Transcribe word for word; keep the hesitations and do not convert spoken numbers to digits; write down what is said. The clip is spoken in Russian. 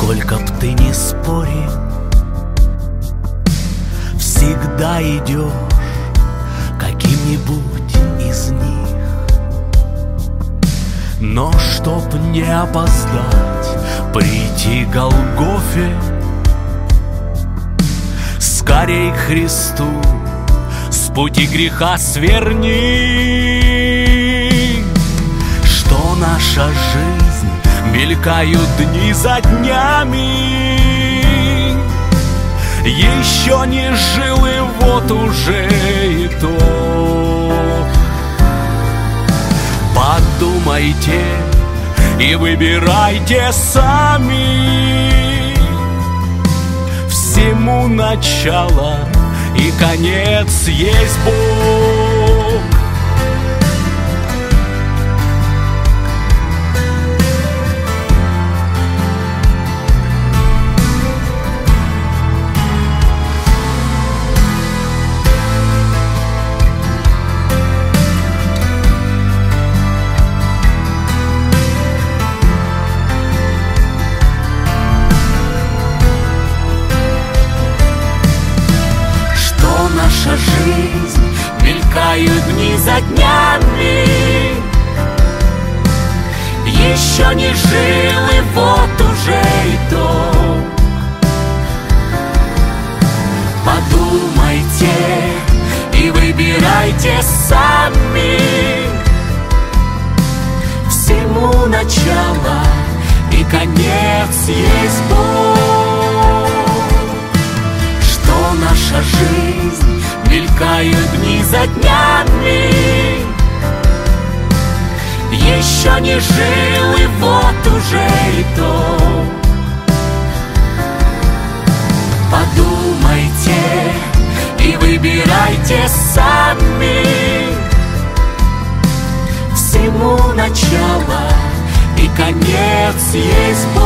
Сколько б ты ни спорил, всегда идешь каким-нибудь из них. Но чтоб не опоздать, прийти к Голгофе, скорей к Христу с пути греха сверни. Что наша жизнь, мелькают дни за днями, еще не жил и вот уже и то. Подумайте и выбирайте сами. Всему начало и конец есть Бог. Наша жизнь, мелькают дни за днями, еще не жил и вот уже и то. Подумайте и выбирайте сами. Всему начало и конец есть Бог. Что наша жизнь, мелькают дни за днями, еще не жил и вот уже и то. Подумайте и выбирайте сами. Всему начало и конец есть Бог.